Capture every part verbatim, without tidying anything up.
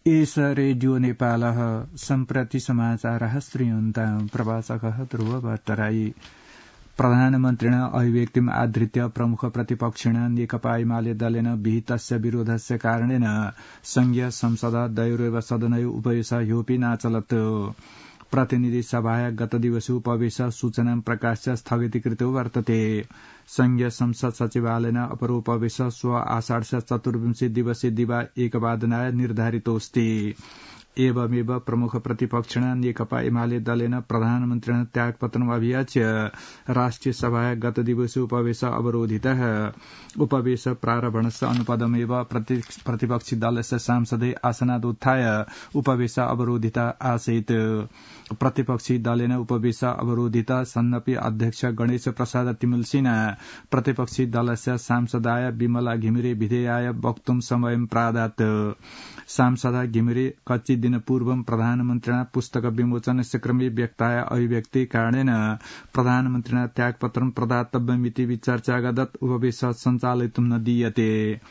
S radio नेपालः सम्प्रति समाचारः श्रूयन्तां प्रवाचकः ध्रुव भट्टराई। प्रधानमन्त्रिणा अभिव्यक्तिम् आधृत्य प्रमुख प्रतिपक्षिण नेकपा एमाले दलेन विहितस्य विरोधस्य कारणेन संघीय संसद द्वयोरेव सदनयो उपवेश ह्योपि नाचलत्। प्रतिनिधि सभाया गतदिवसे उपवेश सूचनां प्रकाश्य स्थगितीकृतो वर्तते। संघीय संसद सचिवालयेन अपरोपवेश श्व आषाढस्य चतुर्विंशति दिवसे दिवा एकवादनाय निर्धारितोऽस्ति। एवमेव प्रमुख प्रतिपक्षिण नेकपा एमाले दलेन प्रधानमन्त्रिण त्यागपत्रम् अभियाच्य राष्ट्रिय सभाया गतदिवसे उपवेश अवरोधितः। उपवेश प्रारम्भणस्य अनुपदमेव प्रतिपक्षी दलस्य सांसदै आसनादुत्थाय उपवेश अवरोधिता आसीत्। प्रतिपक्षी दलेन उपवेश अवरोधिता सन्नपि अध्यक्ष गणेश प्रसाद तिमिल्सिना प्रतिपक्षी दलस्य सांसदाय विमला घिमिरे विधेयाय वक्तुं समयं प्रादात्। सांसदा घिमिरे कच्चि दिन पूर्वं प्रधानमन्त्रिणा पुस्तक विमोचनस्य क्रमे व्यक्ताय अभिव्यक्ति कारणेन प्रधानमन्त्रिणा त्यागपत्रं प्रदातव्यमिति विचर्चागत उपवेश सञ्चालयितुं न दीयते।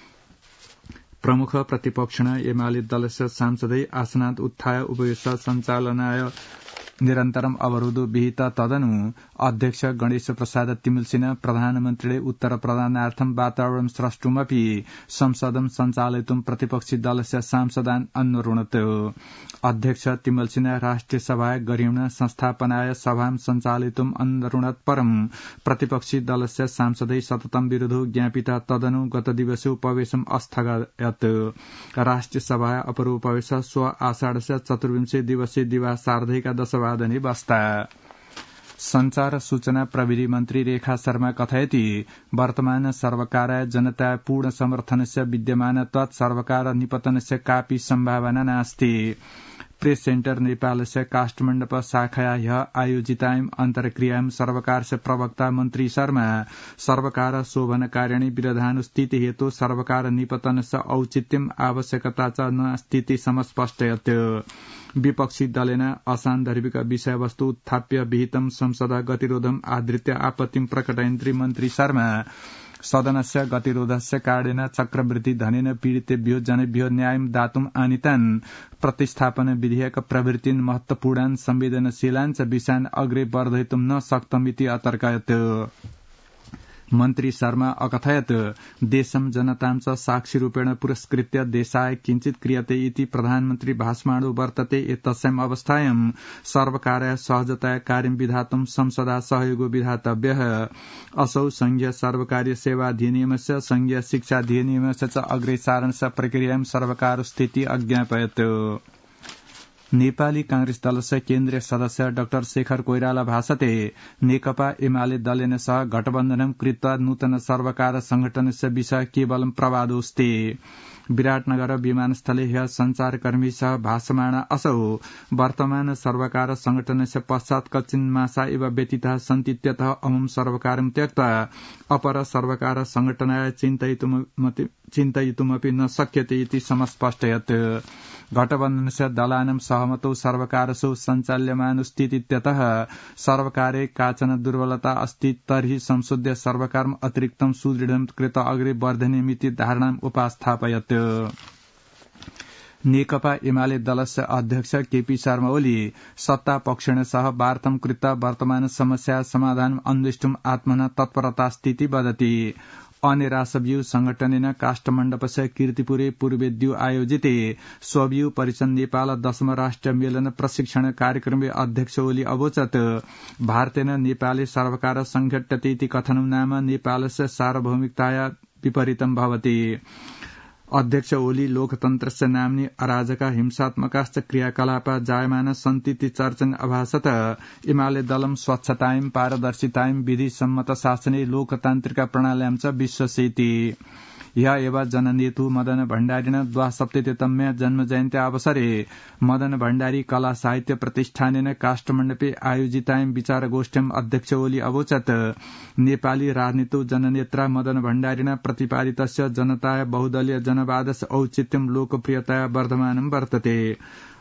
प्रमुख प्रतिपक्षिण एमाले दलस्य सांसदै आसनात् उत्थाय उपवेश सञ्चालनाय निरन्तरम् अवरोधो विहित। तदनु अध्यक्ष गणेश प्रसाद तिमिल्सिना प्रधानमन्त्रीले उत्तर प्रदानार्थं वातावरण स्रष्टुमपि संसदं सञ्चालयितुं प्रतिपक्षी दलस्य सांसदान् अन्वरुणत्। अध्यक्ष तिमिल्सिना राष्ट्रिय सभाय गरिमा संस्थापनाय सभां सञ्चालयितुम् अन्वरुणत् परं प्रतिपक्षी दलस्य सांसदै सततं विरोधो ज्ञापिता। तदनु गतदिवसे उपवेशम् अस्थगयत्। राष्ट्रिय सभाय अपरोपवेश श्व आषाढस्य चतुर्विंशति दिवसे दिवा सार्धैका दशवादने बस्ता। संचार सूचना प्रविधि मन्त्री रेखा शर्मा कथयति वर्तमान सर्वकाराय जनताय पूर्ण समर्थनस्य विद्यमानत्वात् सर्वकार निपतनस्य कापि सम्भावना नास्ति। प्रेस सेन्टर नेपालस्य काष्ठमण्डप शाखाया ह्यः आयोजितायाम् अन्तर्क्रियायां सर्वकारस्य प्रवक्ता मन्त्री शर्मा सर्वकार शोभनकारिणी विरोधानुस्थिति हेतु सर्वकार निपतनस्य औचित्यम् आवश्यकता च नास्तीति समस्पष्टयत्। विपक्षी दलेन असान्दर्भिक विषयवस्तु उत्थाप्य विहितं संसद गतिरोधम् आधृत्य आपत्तिं प्रकटयन्त्री मन्त्री शर्मा सदनस्य गतिरोधस्य कारणेन चक्रवृद्धि धनेन पीडितेभ्यो जनेभ्यो न्यायं दातुम् आनीतान् प्रतिस्थापन विधेयक प्रवृत्तिन् महत्वपूर्णान् संवेदनशीलान् च विषयान् अग्रे वर्धयितुं न शक्तमिति अतर्कयत्। मन्त्री शर्मा अकथयत् देशं जनतां च साक्षिरूपेण पुरस्कृत्य देशाय किञ्चित् क्रियते इति प्रधानमन्त्री भाषमाणो वर्तते। एतस्याम् अवस्थायां सर्वकाराय सहजतया कार्यं विधातुं संसदा सहयोगो विधातव्यः। असौ संघीय सर्वकारीय सेवा अधिनियमस्य संघीय शिक्षा अधिनियमस्य च अग्रेसारणस्य प्रक्रियायां सर्वकार स्थिति अज्ञापयत्। नेपाली कांग्रेस दलस्य केन्द्रीय सदस्य डाक्टर शेखर कोइराला भाषते नेकपा एमाले दलेन सह गठबन्धनं कृत्वा नूतन सर्वकार संघटनस्य विषय केवलं प्रवादोऽस्ति। विराटनगर विमानस्थले ह्यः संचारकर्मी सह भाषमाणा असौ वर्तमान सर्वकार संघटनस्य पश्चात् कच्चिन् मासा एव व्यतीतः सन्तीत्यतः अमुं सर्वकारं त्यक्त्वा अपर सर्वकार संघटनाय चिन्तयितुमपि न शक्यते इति समस्पष्टयत्। गठबन्धनस्य दलानां सहमतौ सर्वकारसु सञ्चाल्यमानस्थितित्यतः सर्वकारे काचन दुर्बलता अस्ति तर्हि संशोध्य सर्वकारम् अतिरिक्तं सुदृढं कृत अग्रे वर्धनीयमिति धारणाम् उपास्थापयत्। नेकपा एमाले दलस्य अध्यक्ष केपी शर्मा ओली सत्ता पक्षेण सह वार्तां कृत्वा वर्तमान समस्या समाधानं अन्वेष्टुम् आत्मना तत्परता स्थिति वदति। अनिरासव्यू संघटनेन काष्ठमण्डपस्य कीर्तिपुरे पूर्वेद्यु आयोजिते स्वव्यू परिषद नेपाल दशम राष्ट्रिय मेलन प्रशिक्षण कार्यक्रमे अध्यक्ष ओली अवोचत् भारतेन नेपाले सर्वकार संघट्यते इति कथनं नाम नेपालस्य सार्वभौमिकताया विपरीतं भवति। अध्यक्ष ओली लोकतन्त्रस्य नाम्नि अराजका हिंसात्मकाश्च क्रियाकलापा जायमाना सन्तीति चर्चन अभासत एमाले दलं स्वच्छतायां पारदर्शितायां विधिसम्मत शासने लोकतान्त्रिक प्रणाल्यां च विश्वसेति। ह्य एव जननेतु मदन भण्डारिण द्वासप्ततितम्या जन्मजयन्त्या अवसरे मदन भण्डारी कला साहित्य प्रतिष्ठानेन काष्ठमण्डपे आयोजितायां विचारगोष्ठ्याम् अध्यक्ष ओली अवोचत् नेपाली राजनीतौ जननेत्रा मदन भण्डारिण प्रतिपादितस्य जनताय बहुदलीय जनवादस्य औचित्यं लोकप्रियतया वर्धमानं वर्तते।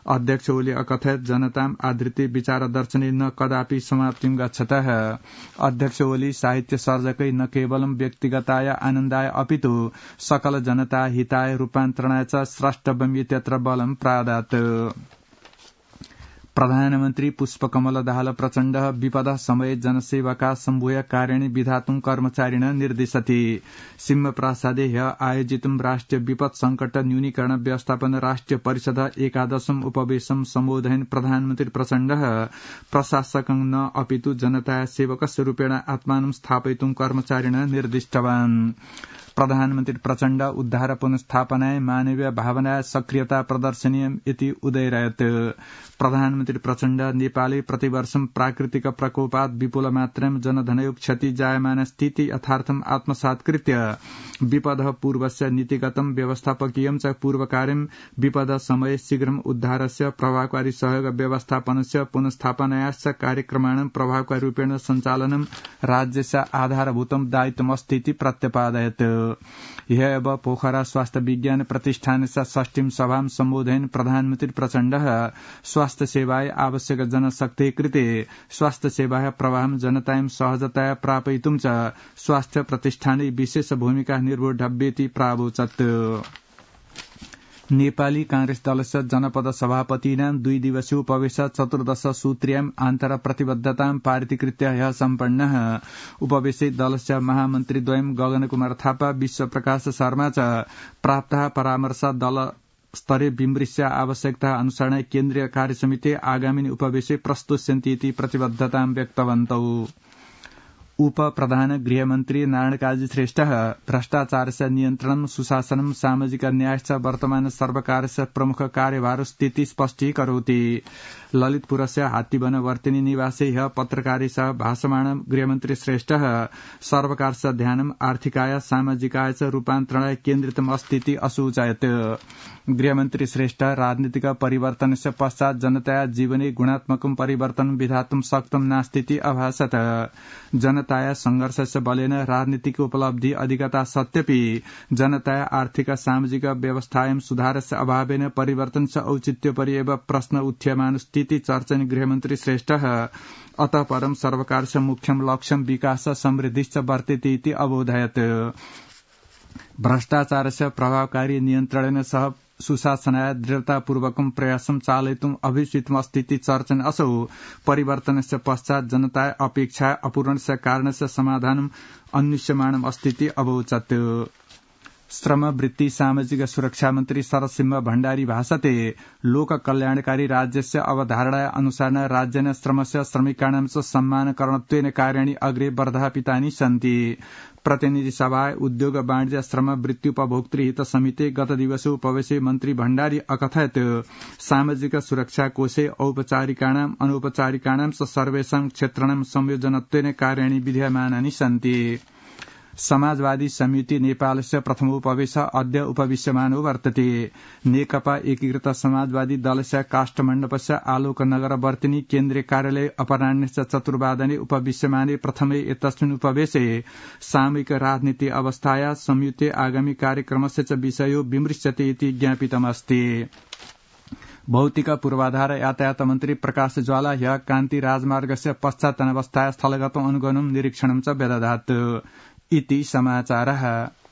अध्यक्ष ओली अकथयत् जनताम् आदृति विचारदर्शने न कदापि समाप्तिं गच्छतः। अध्यक्ष ओली साहित्य सर्जकै न केवलं व्यक्तिगताय आनन्दाय अपितु सकल जनता हिताय रूपान्तरणाय च स्रष्टव्यम् इत्यत्र बलं प्रादात्। प्रधानमन्त्री पुष्पकमल दाहाल प्रचण्ड विपद समये जनसेवका सम्भूय कार्याणि विधातुं कर्मचारिण निर्दिशति। सिंहप्रासादे ह्य आयोजितं राष्ट्रिय विपद संकट न्यूनीकरण व्यवस्थापन राष्ट्रिय परिषद एकादशम् उपवेशनं सम्बोधयन् प्रधानमन्त्री प्रचण्ड प्रशासकं न अपितु जनताय सेवकस्य रूपेण आत्मानं स्थापयितुं कर्मचारिण निर्दिष्टवान्। प्रधानमन्त्री प्रचण्ड उद्धार पुनस्थापनाय मानवीय भावनाय सक्रियता प्रदर्शनीयम् इति उदयरयत्। प्रधानमन्त्री प्रचण्ड नेपाले प्रतिवर्षं प्राकृतिक प्रकोपात् विपुल मात्रायां जनधनयोग क्षति जायमान स्थिति यथार्थम् आत्मसात् कृत्य विपद पूर्वस्य नीतिगतं व्यवस्थापकीयं च पूर्वकार्यं विपद समये शीघ्रम् उद्धारस्य प्रभावकारी सहयोग व्यवस्थापनस्य पुनस्थापनायाश्च कार्यक्रमाणां प्रभावकारी रूपेण सञ्चालनं राज्यस्य आधारभूतं दायित्वमस्तीति प्रत्यपादयत्। ह्यः पोखरा स्वास्थ्य विज्ञान प्रतिष्ठानस्य षष्ठीं सभां सम्बोधयन् प्रधानमन्त्री प्रचण्ड स्वास्थ्य सेवाय आवश्यक जनशक्तेः कृते स्वास्थ्य सेवाः प्रवाहं जनतायां सहजतया प्रापयितुं च स्वास्थ्य प्रतिष्ठाने विशेष भूमिका निर्वोढव्येति प्रावोचत्। नेपाली कांग्रेस दलस्य जनपद सभापतीनां दुई दिवसीय उपवेश चतुर्दश सूत्र्याम् आन्तर प्रतिबद्धतां पारितीकृत्य ह्यः सम्पन्नः। उपवेशे दलस्य महामन्त्रीद्वयं गगनकुमार थापा विश्वप्रकाश शर्मा च प्राप्तः परामर्श दल स्तरे विमृश्य आवश्यकता अनुसार केन्द्रीय कार्यसमिति आगामी उपवेशे प्रस्तुष्यन्ति इति प्रतिबद्धतां व्यक्तवन्तौ। उप प्रधान गृहमन्त्री नारायण काजी श्रेष्ठ भ्रष्टाचारस्य नियन्त्रणं सुशासनं सामाजिक न्यायश्च वर्तमान सर्वकारस्य प्रमुख कार्यभार स्थिति स्पष्टीकरोति। ललितपुरस्य हात्तीवनवर्तिनी निवासे ह्यः पत्रकारै सह भाषमाण गृहमन्त्री श्रेष्ठ सर्वकारस्य ध्यानम् आर्थिकाय सामाजिकाय च रूपान्तरणाय केन्द्रितम् अस्तीति असूचयत्। गृहमन्त्री श्रेष्ठ राजनीतिक परिवर्तनस्य पश्चात् जनताया जीवने गुणात्मकं परिवर्तनं विधातुं शक्तं नास्तीति अभासत। जनताया संघर्षस्य बलेन राजनीतिक उपलब्धि अधिकता सत्यपि जनताया आर्थिक सामाजिक व्यवस्थायां सुधारस्य अभावेन परिवर्तनस्य औचित्योपरि एव प्रश्न उत्थ्यमान स्थिति चर्चयन् गृहमन्त्री श्रेष्ठ अतः परं सर्वकारस्य मुख्यं लक्ष्यं विकास समृद्धिश्च वर्तेति इति अबोधयत्। भ्रष्टाचारस्य प्रभावकारी नियन्त्रणेन सह सुशासनाय दृढतापूर्वकं प्रयासं चालयितुम् अभिष्टितमस्तीति चर्चन असौ परिवर्तनस्य पश्चात् जनताय अपेक्षाय अपूर्णस्य कारणस्य समाधानम् अन्विष्यमाणम् अस्तीति अवोचत्। श्रम वृत्ति सामाजिक सुरक्षा मन्त्री शरदसिंह भण्डारी भाषते लोक कल्याणकारी राज्यस्य अवधारणाय अनुसारेण राज्येन श्रमस्य श्रमिकाणां च सम्मानकरणत्वेन कार्याणि अग्रे वर्धापितानि सन्ति। प्रतिनिधि सभाय उद्योग वाणिज्य श्रम वृत्ति उपभोक्तृ हित समिति गत दिवसे उपवेशे मन्त्री भण्डारी अकथयत् सामाजिक सुरक्षा कोषे औपचारिकाणां अनौपचारिकाणां च सर्वेषां क्षेत्राणां संयोजनत्वेन कार्याणि विधीयमानानि सन्ति। समाजवादी समिति नेपालस्य प्रथमोपवेश अद्य उपविश्यमानो वर्तते। नेकपा एकीकृत समाजवादी दलस्य काष्ठमण्डपस्य आलोकनगर वर्तिनी केन्द्रीय कार्यालये अपराह्नस्य चतुर्वादने उपविश्यमाने प्रथमे एतस्मिन् उपवेशे सामूहिक राजनीति अवस्थाया संयुते आगामी कार्यक्रमस्य च विषयो विमृश्यते इति ज्ञापितमस्ति। भौतिक पूर्वाधार यातायात मन्त्री प्रकाश ज्वाला ह्यः कान्ति राजमार्गस्य पश्चात् अवस्थाया स्थलगत अनुगमनं निरीक्षणं च व्यदधात् इति समाचारः।